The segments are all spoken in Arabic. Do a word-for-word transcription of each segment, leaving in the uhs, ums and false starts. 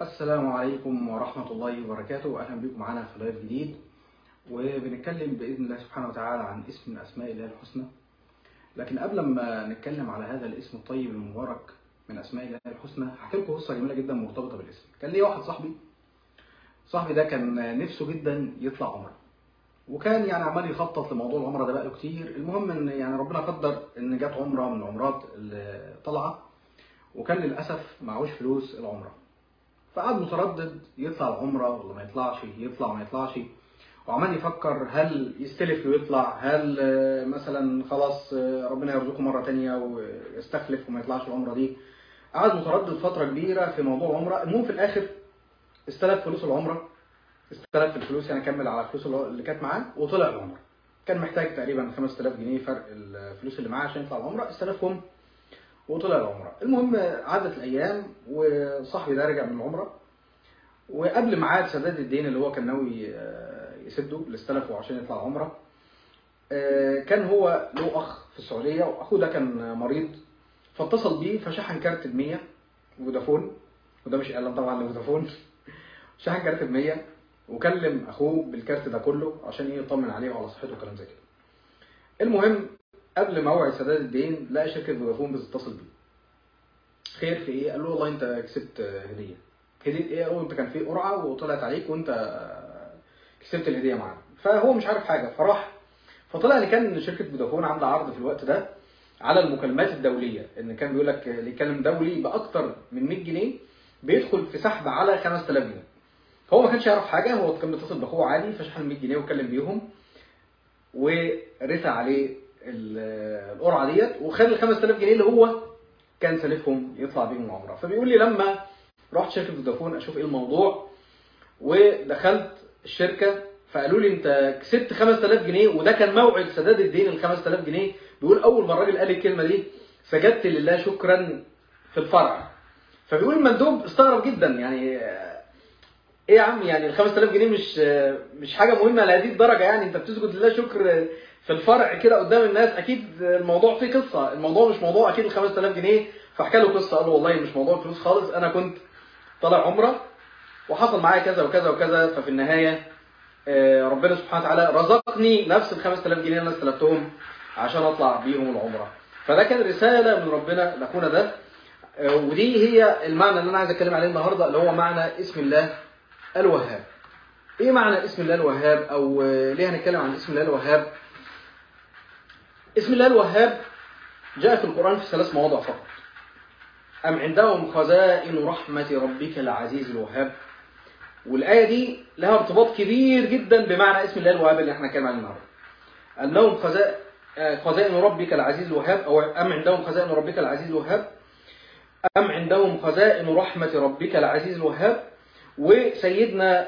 السلام عليكم ورحمة الله وبركاته. أهلا بكم معنا في لايف جديد، وبنتكلم بإذن الله سبحانه وتعالى عن اسم من أسماء الله الحسنى. لكن قبل ما نتكلم على هذا الاسم الطيب المبارك من أسماء الله الحسنى، هحكي لكم قصة جميلة جدا مرتبطة بالاسم. كان لي واحد صاحبي صاحبي ده كان نفسه جدا يطلع عمرة، وكان يعني عمال يخطط لموضوع العمرة ده بقاله كتير. المهم ان يعني ربنا قدر ان جت عمرة من العمرات اللي طالعة، وكان للأسف معهوش فلوس العمرة، فقعد متردد يطلع العمرة ولا ما يطلعش، يطلع ما يطلعش، وعمال يفكر هل يستلف ويطلع، هل مثلا خلاص ربنا يرزقه مرة تانية ويستخلف وما يطلعش العمرة دي. قعد متردد فترة كبيرة في موضوع العمرة. المهم في الآخر استلف فلوس العمرة، استلف الفلوس يعني كمل على الفلوس اللي كانت معاه وطلع العمرة. كان محتاج تقريبا خمسة آلاف جنيه فرق الفلوس اللي معاه عشان يطلع العمرة، استلفهم وطلع العمرة. المهم عدت الأيام وصاحبي ده رجع من العمرة، وقبل ميعاد سداد الدين اللي هو كان ناوي يسده اللي استلفه عشان يطلع عمرة، كان هو له أخ في السعودية، وأخوه ده كان مريض، فاتصل بيه فشحن كارت ب مية فودافون، وده مش إعلان طبعا لفودافون. شحن كارت ب مية وكلم أخوه بالكارت ده كله عشان يطمن عليه وعلى صحته وكلام زي كده. المهم قبل موعد سداد الدين لقى شركة فودافون بتتصل بيه. خير في ايه؟ قال له والله انت كسبت هديه. هديه ايه؟ قال له انت كان في قرعه وطلعت عليك وانت كسبت الهديه معانا. فهو مش عارف حاجه، فراح فطلع ان كان شركه فودافون عامله عرض في الوقت ده على المكالمات الدوليه، ان كان بيقول لك اللي يكلم دولي باكتر من مية جنيه بيدخل في سحب على خمسة آلاف جنيه. هو ما كانش يعرف حاجه، هو كان بيتصل باخوه عادي، فشحن مية جنيه وكلم بيهم ورثى عليه القرعه ديت، وخد ال خمسة آلاف جنيه اللي هو كان سالفهم يطلع بيهم العمره. فبيقول لي لما رحت شركه فودافون اشوف ايه الموضوع، ودخلت الشركه فقالوا لي انت كسبت خمسة آلاف جنيه، وده كان موعد سداد الدين ال خمسة آلاف جنيه. بيقول اول ما الراجل قال لي الكلمه دي سجدت لله شكرا في الفرع. فبيقول المندوب استغرب جدا، يعني ايه يا عم، يعني ال خمسة آلاف جنيه مش مش حاجه مهمه لهذه الدرجه، يعني انت بتسجد لله شكر في الفرع كده قدام الناس؟ اكيد الموضوع فيه قصه، الموضوع مش موضوع اكيد ال خمسة آلاف جنيه. فحكى له قصه، قال له والله مش موضوع فلوس خالص، انا كنت طالع عمره وحصل معايا كذا وكذا وكذا، ففي النهايه ربنا سبحانه وتعالى رزقني نفس ال خمسة آلاف جنيه اللي انا استلفتهم عشان اطلع بيهم العمره. فده كان رساله من ربنا لاخونا ده، ودي هي المعنى اللي انا عايز اتكلم عليه النهارده، اللي هو معنى اسم الله الوهاب. ايه معنى اسم الله الوهاب، او ليه هنتكلم عن اسم الله الوهاب؟ اسم الله الوهاب جاء في القرآن في ثلاث مواضع فقط. أم عندهم خزائن رحمة ربك العزيز الوهاب. والآية دي لها ارتباط كبير جدا بمعنى اسم الله الوهاب اللي احنا هنتكلم عنه النهارده. أنهم خزائن ربك العزيز الوهاب، أو أم عندهم خزائن ربك العزيز الوهاب، أم عندهم خزائن رحمة ربك العزيز الوهاب. وسيدنا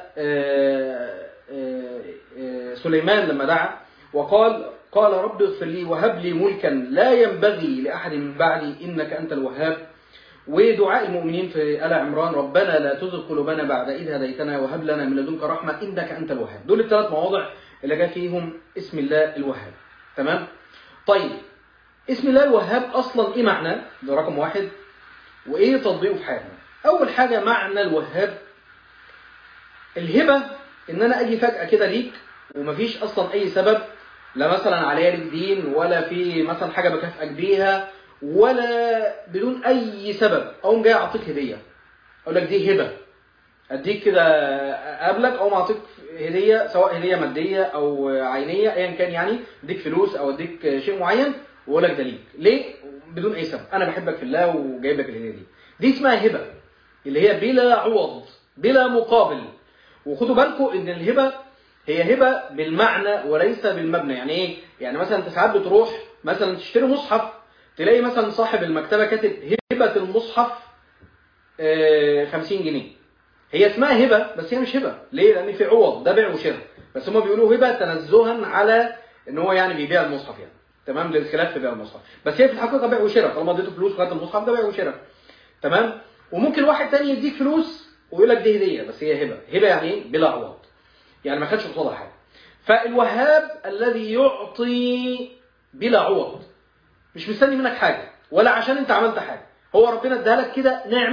سليمان لما دعا وقال قال رب اغفر لي وهب لي ملكا لا ينبغي لأحد من بعدي إنك أنت الوهاب. ودعاء المؤمنين في آل عمران ربنا لا تزغ قلوبنا بعد إذ هديتنا وهب لنا من لدنك رحمة إنك أنت الوهاب. دول الثلاث مواضع اللي جاء فيهم اسم الله الوهاب. تمام؟ طيب اسم الله الوهاب أصلا إيه معنى؟ ده رقم واحد. وإيه تطبيقه في حياتنا؟ أول حاجة معنى الوهاب الهبة، إن أنا أجي فجأة كده ليك ومفيش أصلا أي سبب، لا مثلا عليا لك دين ولا في مثلا حاجة بكافئك بيها ولا بدون أي سبب، أقوم جاي أعطيك هدية، أقول لك دي هبة، أديك كده أقابلك أو ما أعطيك هدية، سواء هدية مادية أو عينية أيا كان، يعني أديك فلوس أو أديك شيء معين وأقول لك ده ليك. ليه؟ بدون أي سبب، أنا بحبك في الله وجايب لك الهدية دي. دي اسمها هبة، اللي هي بلا عوض بلا مقابل. وخدوا بالكم إن الهبة هي هبة بالمعنى وليس بالمبنى. يعني ايه؟ يعني مثلا انت ساعات بتروح مثلا تشتري مصحف، تلاقي مثلا صاحب المكتبة كاتب هبة المصحف خمسين جنيه. هي اسمها هبة بس هي مش هبة. ليه؟ لان في عوض، ده بيع وشراء، بس هم بيقولوا هبة تنزها على ان هو يعني بيبيع المصحف، يعني تمام، للخلاف في بيع المصحف، بس هي في الحقيقة بيع وشراء. طالما اديته فلوس وخدت المصحف ده بيع وشراء. تمام؟ وممكن واحد تاني يديك فلوس ويقول لك دي هدية، بس هي هبة. هبة يعني ايه؟ بلا عوض، يعني ما خدش قصادها حاجه. فالوهاب الذي يعطي بلا عوض، مش مستني منك حاجه ولا عشان انت عملت حاجه، هو ربنا اداها لك كده نعمه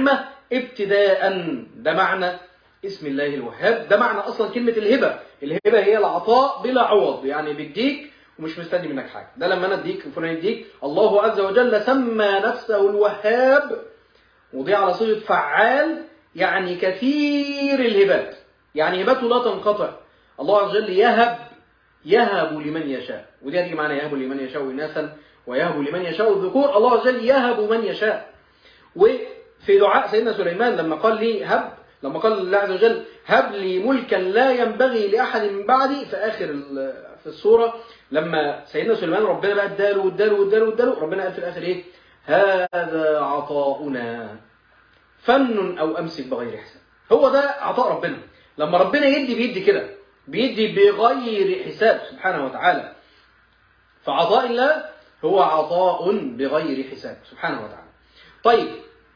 ابتداء. ده معنى اسم الله الوهاب، ده معنى أصلا كلمة الهبة. الهبة هي العطاء بلا عوض، يعني بديك ومش مستني منك حاجة. ده لما أنا أديك فلان يديك. الله عز وجل سمى نفسه الوهاب، وضع على صيغة فعال، يعني كثير الهبات، يعني هباته لا تنقطع. الله عز وجل يهب يهب لمن يشاء، ودي هتيجي معنا يهب لمن يشاء إناثا ويهب لمن يشاء الذكور. الله عز وجل يهب من يشاء. وفي دعاء سيدنا سليمان لما قال لي هب، لما قال الله عز وجل هب لي ملكا لا ينبغي لأحد من بعدي، في آخر في السورة لما سيدنا سليمان ربنا بقى اداله واداله واداله واداله، ربنا قال في الآخر إيه؟ هذا عطاؤنا فن أو أمسك بغير حساب. هو ده عطاء ربنا. لما ربنا يدي بيدي كده، بيدي بغير حساب سبحانه وتعالى. فعطاء الله هو عطاء بغير حساب سبحانه وتعالى. طيب،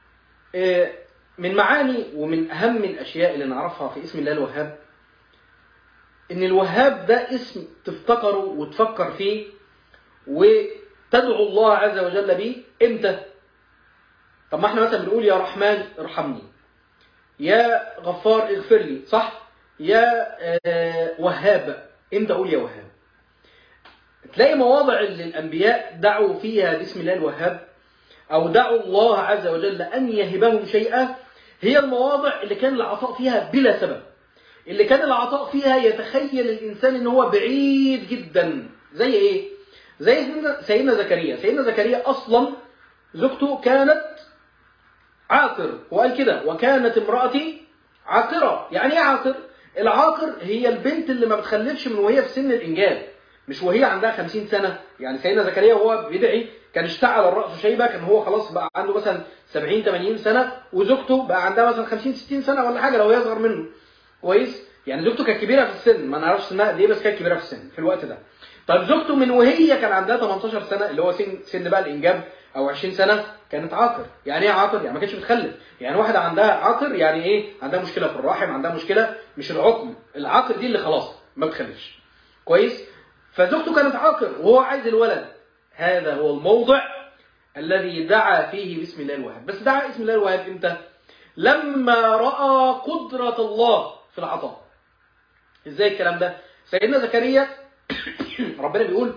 من معاني ومن أهم الأشياء اللي نعرفها في اسم الله الوهاب، إن الوهاب ده اسم تفتكره وتفكر فيه وتدعو الله عز وجل به إمتى؟ طب ما احنا مثلا بنقول يا رحمن ارحمني، يا غفار اغفر لي، صح؟ يا وهاب، امتى اقول يا وهاب؟ تلاقي مواضع اللي الانبياء دعوا فيها باسم الله الوهاب او دعوا الله عز وجل ان يهبهم شيئا، هي المواضع اللي كان العطاء فيها بلا سبب، اللي كان العطاء فيها يتخيل الانسان ان هو بعيد جدا. زي ايه؟ زي سيدنا زكريا. سيدنا زكريا اصلا زوجته كانت عاقر، وقال كده وكانت امرأتي عاقرة. يعني ايه عاقر؟ العاقر هي البنت اللي ما بتخلفش من وهي في سن الإنجاب، مش وهي عندها خمسين سنة. يعني سيدنا زكريا وهو بيدعي كان اشتعل الرأس شيبة، كان هو خلاص بقى عنده مثلا سبعين ثمانين سنة، وزوجته بقى عندها مثلا خمسين ستين سنة ولا حاجة لو هي أصغر منه. كويس؟ يعني زوجته كانت كبيرة في السن، ما نعرفش سنها قد ايه، بس كانت كبيرة في السن في الوقت ده. طيب زوجته من وهي كان عندها تمنتاشر سنة، اللي هو سن سن بقى الإنجاب، او عشرين سنة، كانت عاقر. يعني ايه عاقر؟ يعني ما كانتش بتخلف. يعني واحدة عندها عاقر يعني ايه؟ عندها مشكلة في الرحم، عندها مشكلة، مش العقم، العاقر دي اللي خلاص ما بتخلفش. كويس؟ فزوجته كانت عاقر وهو عايز الولد. هذا هو الموضع الذي دعا فيه باسم الله الوهاب. بس دعا اسم الله الوهاب امتى؟ لما رأى قدرة الله في العطاء. ازاي الكلام ده؟ سيدنا زكريا ربنا بيقول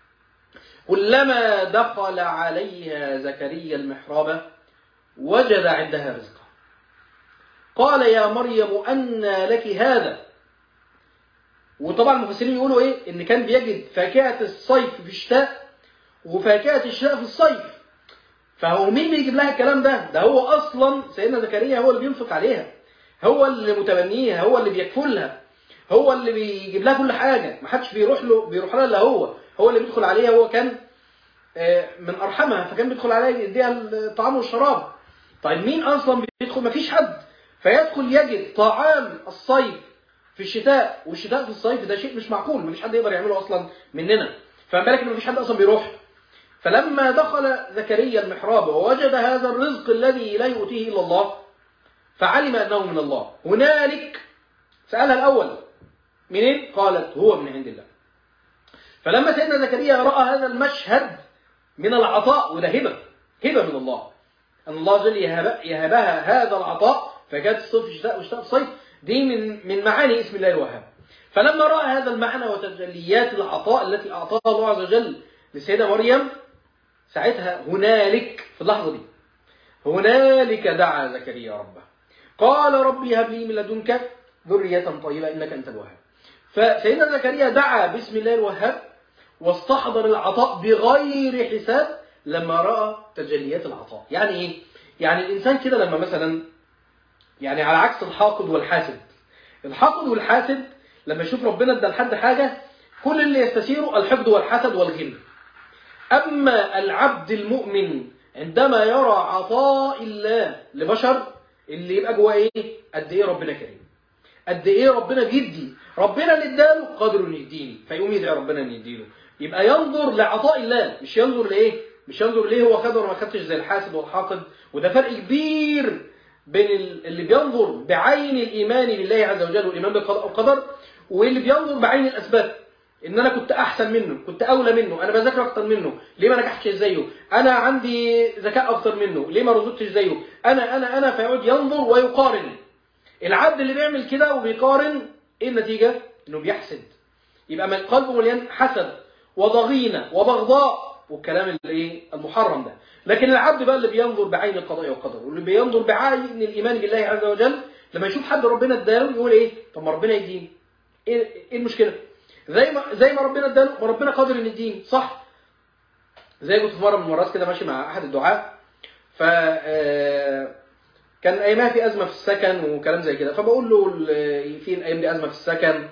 كلما دخل عليها زكريا المحراب وجد عندها رزقا قال يا مريم أنى لك هذا. وطبعا المفسرين يقولوا ايه؟ ان كان بيجد فاكهة الصيف في الشتاء وفاكهة الشتاء في الصيف. فهو مين بيجيب لها الكلام ده؟ ده هو اصلا سيدنا زكريا هو اللي بينفق عليها، هو اللي متبنيها، هو اللي بيكفلها، هو اللي بيجيب لها كل حاجة. ما حدش بيروح له بيروح لها الا هو هو اللي بيدخل عليها. هو كان من أرحمها، فكان بيدخل عليها يديها الطعام والشراب. طيب مين أصلا بيدخل؟ مفيش حد. فيدخل يجد طعام الصيف في الشتاء والشتاء في الصيف، ده شيء مش معقول، مفيش حد يقدر يعمله أصلا مننا. فما بالك إن مفيش حد أصلا بيروح. فلما دخل زكريا المحراب ووجد هذا الرزق الذي لا يؤتيه إلا الله فعلم أنه من الله. هنالك سألها الأول منين؟ قالت هو من عند الله. فلما سيدنا زكريا رأى هذا المشهد من العطاء، وده هبة هبة من الله، أن الله عز وجل يهبها هذا العطاء، فكانت الصيف في الشتاء والشتاء في الصيف، دي من من معاني اسم الله الوهاب. فلما رأى هذا المعنى وتجليات العطاء التي أعطاها الله عز وجل للسيدة مريم، ساعتها هنالك في اللحظة دي هنالك دعا زكريا ربه قال ربي هب لي من لدنك ذرية طيبة إنك أنت الوهاب. فسيدنا زكريا دعا باسم الله الوهاب واستحضر العطاء بغير حساب لما رأى تجليات العطاء. يعني إيه؟ يعني الإنسان كده لما مثلا، يعني على عكس الحاقد والحاسد، الحاقد والحاسد لما يشوف ربنا ادى لحد حاجة كل اللي يستثيره الحقد والحسد والغل. أما العبد المؤمن عندما يرى عطاء الله لبشر، اللي يبقى جواه إيه؟ قد إيه ربنا كريم، قد إيه ربنا بيدي، ربنا اللي اداله قادر إنه يديني، فيقوم يدعي ربنا إنه يديله. يبقى ينظر لعطاء الله، مش ينظر لإيه؟ مش ينظر ليه هو خد ولا ما خدش زي الحاسد والحاقد. وده فرق كبير بين اللي بينظر بعين الإيمان لله عز وجل والإيمان بالقضاء والقدر، واللي بينظر بعين الأسباب. ان انا كنت احسن منه، كنت اولى منه، انا بذاكر اكتر منه، ليه ما نجحتش زيه؟ انا عندي ذكاء اكتر منه، ليه ما رزقتش زيه؟ انا انا انا فيقعد ينظر ويقارن. العبد اللي بيعمل كده وبيقارن، ايه النتيجه؟ انه بيحسد، يبقى من قلبه مليان حسد وضغينه وبغضاء والكلام اللي ايه المحرم ده. لكن العبد بقى اللي بينظر بعين القضاء والقدر، واللي بينظر بعين الايمان بالله عز وجل، لما يشوف حد ربنا اداله يقول ايه؟ طب ما ربنا يديني، ايه ايه المشكله؟ زي ما زي ما ربنا اداله، ما ربنا قادر ان يديني، صح؟ زي كنت في مره من المرات كده ماشي مع احد الدعاة، ف كان ايامها في ازمه في السكن وكلام زي كده، فبقول له في الايام دي ازمه في السكن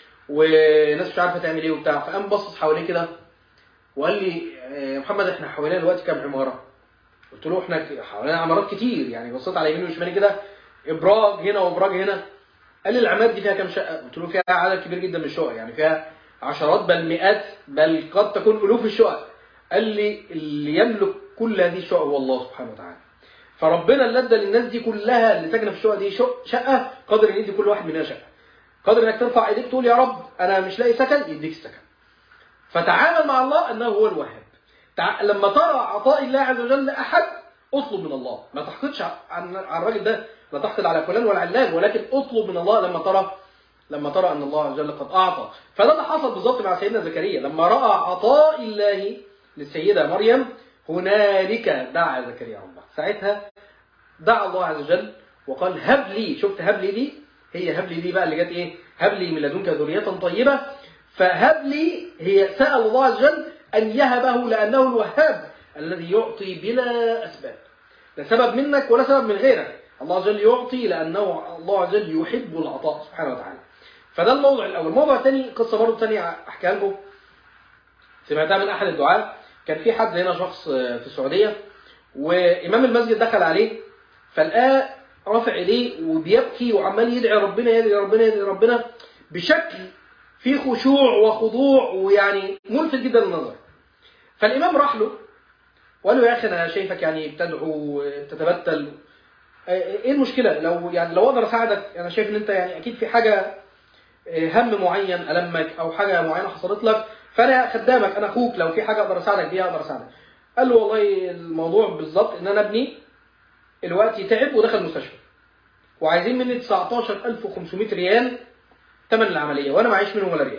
وناس مش عارفه تعمل ايه وبتاع، فقام بصص حواليه كده وقال لي يا محمد احنا حوالينا دلوقتي كام عماره؟ قلت له احنا حوالينا عمارات كتير، يعني بصيت على يميني وشمالي كده ابراج هنا وابراج هنا. قال لي العمارات دي فيها كام شقه؟ قلت له فيها عدد كبير جدا من الشقق، يعني فيها عشرات بل مئات بل قد تكون الوف الشقق. قال لي اللي يملك كل هذه الشقق هو الله سبحانه وتعالى. فربنا اللي ادى للناس دي كلها اللي ساكنه في الشقق دي شقه، قادر ان يدي كل واحد منها شقه. قادر انك ترفع ايديك تقول يا رب انا مش لاقي سكن، يديك السكن. فتعامل مع الله انه هو الوهاب. تع... لما ترى عطاء الله عز وجل لاحد اطلب من الله، ما تحقدش عن عن الراجل ده، لا تحقد على فلان ولا علان، ولكن اطلب من الله لما ترى لما ترى ان الله عز وجل قد اعطى. فده اللي حصل بالظبط مع سيدنا زكريا لما راى عطاء الله للسيده مريم، هنالك دعا زكريا ربه. ساعتها دعا الله عز وجل وقال هب لي، شفت هب لي دي هي هب لي دي بقى اللي جت ايه؟ هب لي من لدنك ذريه طيبه. فهب لي هي سأل الله عز وجل ان يهبه لانه الوهاب الذي يعطي بلا اسباب، لا سبب منك ولا سبب من غيرك. الله عز وجل يعطي لانه الله عز وجل يحب العطاء سبحانه وتعالى. فده الموضوع الاول. الموضوع الثاني قصه برضه ثانيه احكيها لكم، سمعتها من احد الدعاة. كان في حد هنا شخص في السعوديه وامام المسجد دخل عليه فلقاه رافع ايديه وبيبكي وعمال يدعي ربنا يدعي ربنا يدعي ربنا بشكل فيه خشوع وخضوع ويعني ملفت جدا للنظر. فالامام راح له وقال له يا اخي انا شايفك يعني بتدعو تتبتل، ايه المشكله؟ لو يعني لو اقدر اساعدك، انا شايف ان انت يعني اكيد في حاجه هم معين المك او حاجه معينه حصلت لك، فانا خدامك انا اخوك، لو في حاجه اقدر اساعدك بيها اقدر اساعدك. قال له والله الموضوع بالظبط ان انا ابني الوقت تعب ودخل المستشفى وعايزين مني تسعتاشر ألف وخمسمائة ريال ثمن العمليه وانا معيش منهم ولا ريال.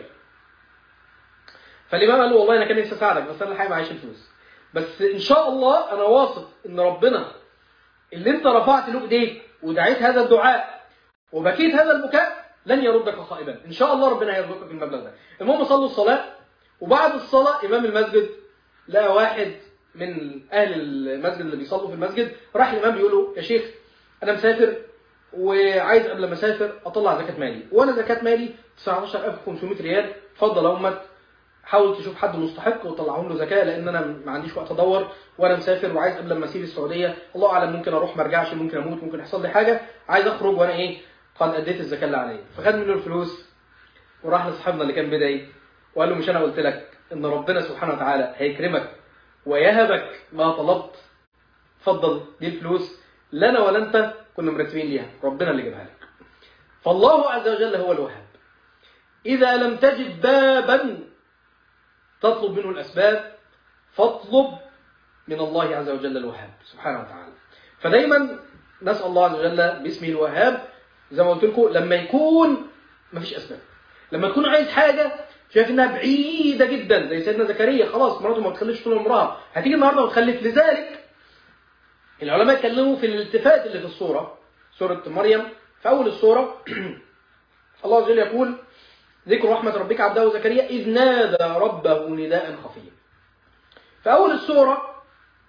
فالامام قال له والله انا كان نفسي اساعدك بس انا الحقيقه معيش الفلوس، بس ان شاء الله انا واثق ان ربنا اللي انت رفعت له ايديك ودعيت هذا الدعاء وبكيت هذا البكاء لن يردك خائبا، ان شاء الله ربنا هيرزقك المبلغ ده. المهم صلوا الصلاه، وبعد الصلاه امام المسجد لقى واحد من اهل المسجد اللي بيصلوا في المسجد راح الامام بيقول له يا شيخ انا مسافر وعايز قبل ما اسافر اطلع زكاه مالي، وانا زكاه مالي تسعتاشر ألف وخمسمائة ريال، اتفضل يا امك حاول تشوف حد مستحق وطلعهم له زكاه، لان انا ما عنديش وقت ادور وانا مسافر وعايز قبل ما اسيب السعوديه الله اعلم ممكن اروح ما ارجعش، ممكن اموت، ممكن يحصل لي حاجه، عايز اخرج وانا ايه قد اديت الزكاه اللي عليا. فخد منه الفلوس وراح لصاحبنا اللي كان بدعي وقال له مش انا قلت لك ان ربنا سبحانه وتعالى هيكرمك ويهبك ما طلبت؟ اتفضل دي الفلوس، لا انا ولا انت كنا مرتبين ليها، ربنا اللي جابها لك. فالله عز وجل هو الوهاب. اذا لم تجد بابا تطلب منه الاسباب فاطلب من الله عز وجل الوهاب سبحانه وتعالى. فدايما نسال الله عز وجل باسمه الوهاب، زي ما قلت لكم لما يكون مفيش اسباب، لما تكون عايز حاجه شايف انها بعيده جدا زي سيدنا زكريا، خلاص مراته ما بتخلفش طول عمرها، هتيجي النهارده وتخلف. لذلك العلماء اتكلموا في الالتفات اللي في السوره، سوره مريم في اول السوره الله عز وجل يقول ذكر رحمه ربك عبده زكريا اذ نادى ربه نداء خفيا. في اول السوره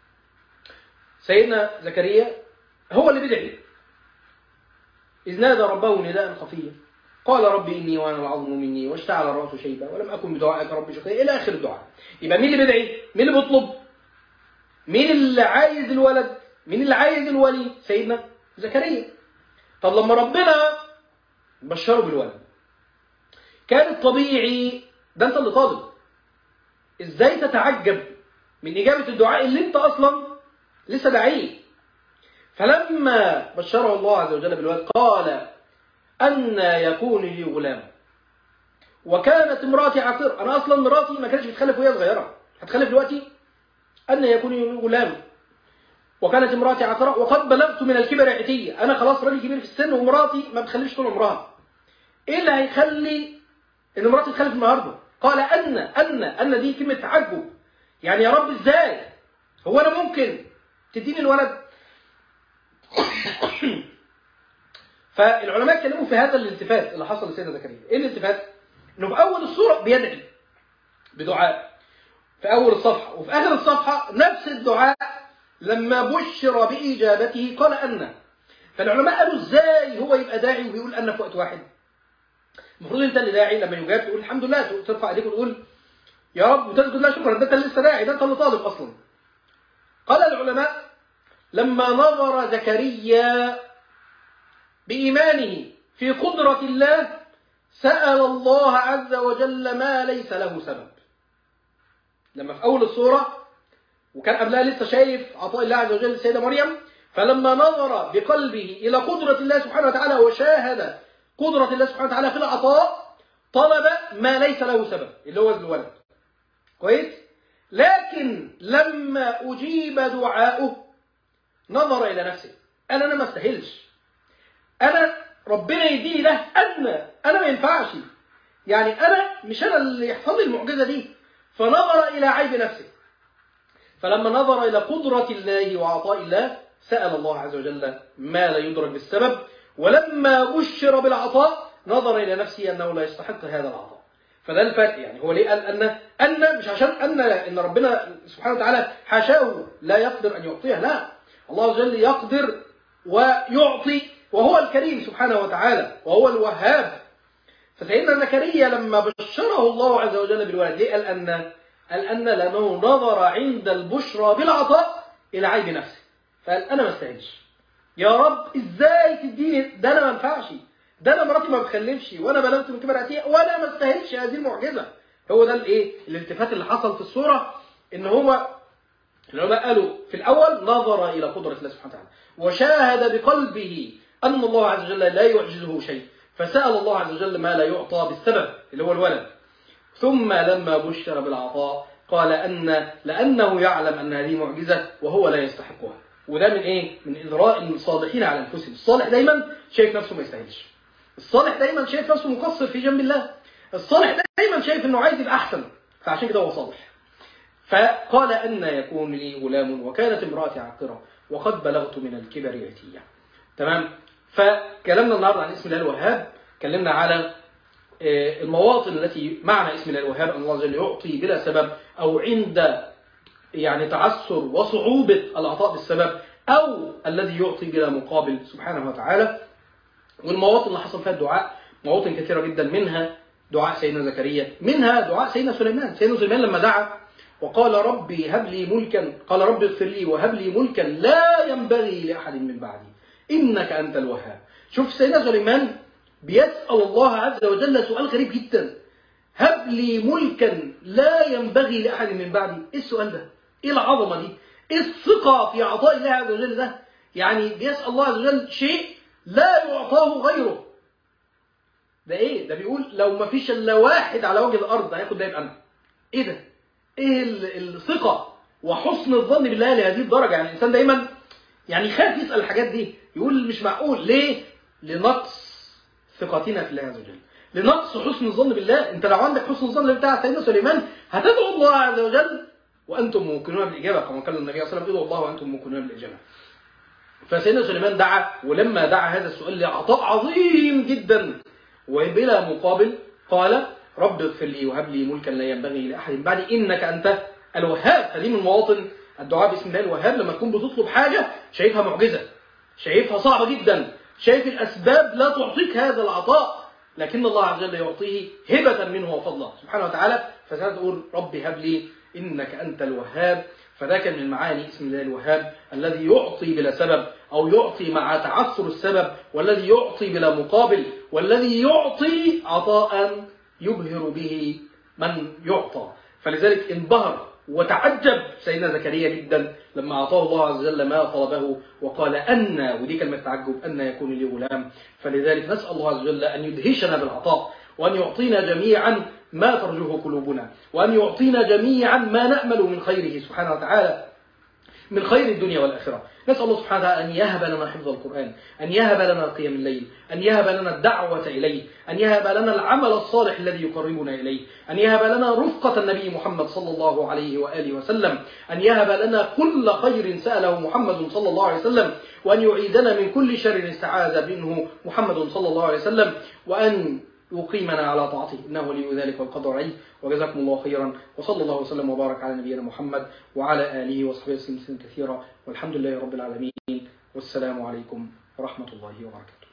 سيدنا زكريا هو اللي بدعي اذ نادى ربه نداء خفيا قال ربي إني وأنا العظم مني واشتعل الرأس شيبا ولم أكن بدعائك ربي شقيا إلى آخر الدعاء. يبقى مين اللي بدعي؟ مين اللي بيطلب؟ مين اللي عايز الولد؟ مين اللي عايز الولي؟ سيدنا زكريا. طب لما ربنا بشره بالولد كان الطبيعي ده أنت اللي طالب، إزاي تتعجب من إجابة الدعاء اللي أنت أصلا لسه داعيه؟ فلما بشره الله عز وجل بالولد قال أن يكون لي غلام وكانت امرأتي عاقرة. أنا أصلا مراتي ما كانتش بتخلف وهي صغيرة، هتخلف دلوقتي؟ أن يكون غلام. وكانت امرأتي عاقرة وقد بلغت من الكبر عتية، أنا خلاص راجل كبير في السن ومراتي ما بتخلفش طول عمرها. إيه اللي هيخلي إن مراتي تخلف النهارده؟ قال أن أن أن دي كلمة تعجب، يعني يا رب إزاي؟ هو أنا ممكن تديني الولد؟ فالعلماء اتكلموا في هذا الالتفات اللي حصل لسيدنا زكريا. ايه الالتفات؟ انه في اول السوره بيدعي بدعاء في اول الصفحه، وفي اخر الصفحه نفس الدعاء لما بشر باجابته قال ان. فالعلماء قالوا ازاي هو يبقى داعي وبيقول ان في وقت واحد؟ المفروض انت اللي داعي لما يجاب تقول الحمد لله، ترفع ايديك وتقول يا رب وتسجد لله شكرا، ده انت لسه داعي، ده انت اللي طالب اصلا. قال العلماء لما نظر زكريا بإيمانه في قدرة الله سأل الله عز وجل ما ليس له سبب. لما في أول السورة وكان قبلها لسه شايف عطاء الله عز وجل للسيدة مريم، فلما نظر بقلبه إلى قدرة الله سبحانه وتعالى وشاهد قدرة الله سبحانه وتعالى في العطاء طلب ما ليس له سبب اللي هو الولد. كويس؟ لكن لما أجيب دعاؤه نظر إلى نفسه، أنا أنا ما استاهلش، أنا ربنا يديني ده، أنا أنا ما ينفعش، يعني أنا مش أنا اللي يحصل لي المعجزة دي. فنظر إلى عيب نفسه، فلما نظر إلى قدرة الله وعطاء الله سأل الله عز وجل ما لا يدرك بالسبب. ولما بشر بالعطاء نظر إلى نفسه أنه لا يستحق هذا العطاء. فده الفرق. يعني هو ليه قال أن أن مش عشان أن إن ربنا سبحانه وتعالى حاشاه لا يقدر أن يعطيه، لا، الله عز وجل يقدر ويعطي، وهو الكريم سبحانه وتعالى وهو الوهاب. فسيدنا زكريا لما بشره الله عز وجل بالولد ليه قال أن قال أن لأنه نظر عند البشرى بالعطاء إلى عيب نفسه، فقال أنا ما استاهلش، يا رب إزاي تديني ده، أنا ما ينفعش، ده أنا مراتي ما بتخلفش وأنا بلغت من كبر عتية وأنا ما استاهلش هذه المعجزة. هو ده الإيه الالتفات اللي حصل في السورة، إن هو العلماء قالوا في الأول نظر إلى قدرة الله سبحانه وتعالى وشاهد بقلبه أن الله عز وجل لا يعجزه شيء، فسأل الله عز وجل ما لا يعطى بالسبب اللي هو الولد. ثم لما بشر بالعطاء قال أن لأنه يعلم أن هذه معجزة وهو لا يستحقها. وده من إيه؟ من إذراء الصالحين على أنفسهم. الصالح دايما شايف نفسه ما يستاهلش، الصالح دايما شايف نفسه مقصر في جنب الله، الصالح دايما شايف أنه عايز يبقى أحسن، فعشان كده هو صالح. فقال أن يكون لي غلام وكانت امرأتي عاقرة وقد بلغت من الكبر عتيا. تمام؟ فكلمنا النهارده عن اسم الله الوهاب، كلمنا على المواطن التي معنى اسم الله الوهاب أن الله عز وجل يعطي بلا سبب، أو عند يعني تعسر وصعوبة العطاء بالسبب، أو الذي يعطي بلا مقابل سبحانه وتعالى. والمواطن اللي حصل فيها الدعاء مواطن كثيرة جدا، منها دعاء سيدنا زكريا، منها دعاء سيدنا سليمان. سيدنا سليمان لما دعا وقال ربي هب لي ملكا، قال ربي اغفر لي وهب لي ملكا لا ينبغي لأحد من بعدي إنك أنت الوهاب. شوف سيدنا سليمان بيسأل الله عز وجل سؤال غريب جدا، هب لي ملكا لا ينبغي لأحد من بعدي. إيه السؤال ده؟ إيه العظمة دي؟ إيه الثقة في عطاء الله عز وجل ده؟ يعني بيسأل الله عز وجل شيء لا يعطاه غيره. ده إيه؟ ده بيقول لو ما فيش إلا واحد على وجه الأرض هياخد ده يبقى أنا. إيه ده؟ إيه الثقة وحسن الظن بالله لهذه الدرجة؟ يعني الإنسان دايما يعني خاف يسأل الحاجات دي، يقول مش معقول. ليه؟ لنقص ثقتنا في الله عز وجل، لنقص حسن الظن بالله. انت لو عندك حسن الظن بتاع سيدنا سليمان هتدعو الله عز وجل وانتم موقنون بالاجابه، كما قال النبي صلى الله عليه وسلم ادعوا الله وانتم موقنون بالاجابه. فسيدنا سليمان دعا، ولما دعا هذا السؤال لعطاء عظيم جدا وبلا مقابل قال رب اغفر لي وهب لي ملكا لا ينبغي لاحد بعدي انك انت الوهاب. فدي من مواطن الدعاء باسم الله الوهاب، لما تكون بتطلب حاجه شايفها معجزه، شايفها صعبه جدا، شايف الأسباب لا تعطيك هذا العطاء، لكن الله عز وجل يعطيه هبة منه وفضله سبحانه وتعالى، فتقول ربي هب لي إنك أنت الوهاب. فده كان من معاني اسم الله الوهاب، الذي يعطي بلا سبب أو يعطي مع تعثر السبب، والذي يعطي بلا مقابل، والذي يعطي عطاء يبهر به من يعطى. فلذلك انبهر وتعجب سيدنا زكريا جدا لما أعطاه الله عز وجل ما طلبه وقال أن، ودي كلمة تعجب، أن يكون لي غلام. فلذلك نسأل الله عز وجل أن يدهشنا بالعطاء، وأن يعطينا جميعا ما ترجوه قلوبنا، وأن يعطينا جميعا ما نأمل من خيره سبحانه وتعالى، من خير الدنيا والآخرة. نسأل الله سبحانه وتعالى أن يهب لنا حفظ القرآن، أن يهب لنا قيام الليل، أن يهب لنا الدعوة إليه، أن يهب لنا العمل الصالح الذي يقربنا إليه، أن يهب لنا رفقة النبي محمد صلى الله عليه وآله وسلم، أن يهب لنا كل خير سأله محمد صلى الله عليه وسلم، وأن يعيدنا من كل شر استعاذ منه محمد صلى الله عليه وسلم، وأن يقيمنا على طاعته، إنه ولي ذلك والقدر عليه. وجزاكم الله خيرا، وصلى الله وسلم وبارك على نبينا محمد وعلى آله وصحبه وسلم كثيرا، والحمد لله رب العالمين، والسلام عليكم ورحمة الله وبركاته.